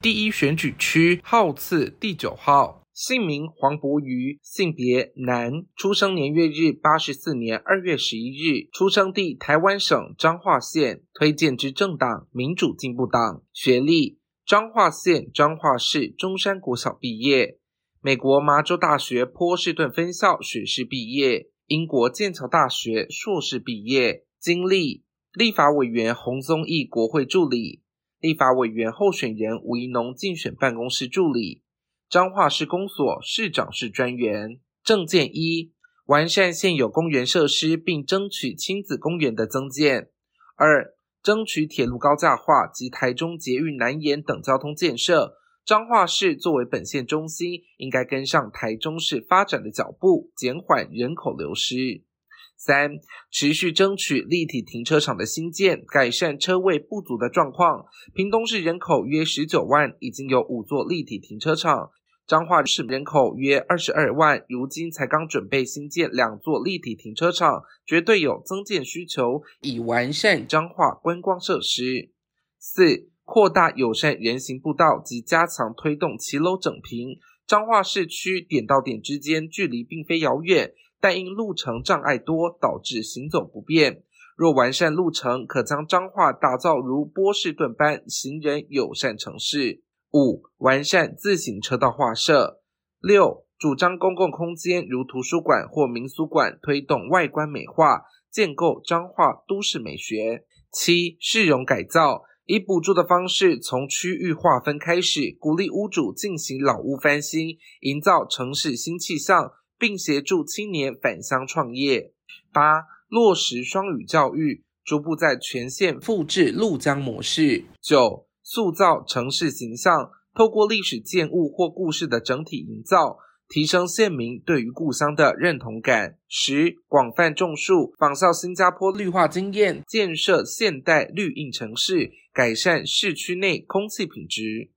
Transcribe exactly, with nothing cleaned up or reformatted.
第一选举区号次第九号，姓名黄博瑜，性别男，出生年月日八十四年二月十一日，出生地台湾省彰化县，推荐之政党民主进步党，学历彰化县彰化市中山国小毕业，美国麻州大学波士顿分校学士毕业，英国剑桥大学硕士毕业，经历立法委员洪宗义国会助理，立法委员候选人吴怡农竞选办公室助理，彰化市公所市长室专员。政见一，完善现有公园设施并争取亲子公园的增建。二，争取铁路高架化及台中捷运南延等交通建设。彰化市作为本县中心，应该跟上台中市发展的脚步，减缓人口流失。三，持续争取立体停车场的新建，改善车位不足的状况。屏东市人口约十九万，已经有五座立体停车场。彰化市人口约二十二万，如今才刚准备新建两座立体停车场，绝对有增建需求，以完善彰化观光设施。四，扩大友善人行步道及加强推动骑楼整平。彰化市区点到点之间距离并非遥远，但因路程障碍多，导致行走不便。若完善路程，可将彰化打造如波士顿般行人友善城市。五、完善自行车道划设。六、主张公共空间如图书馆或民俗馆推动外观美化，建构彰化都市美学。七、市容改造，以补助的方式从区域划分开始，鼓励屋主进行老屋翻新，营造城市新气象，并协助青年返乡创业。八、落实双语教育，逐步在全县复制鹭江模式。九、塑造城市形象，透过历史建物或故事的整体营造，提升县民对于故乡的认同感。十、广泛种树，仿效新加坡绿化经验，建设现代绿荫城市，改善市区内空气品质。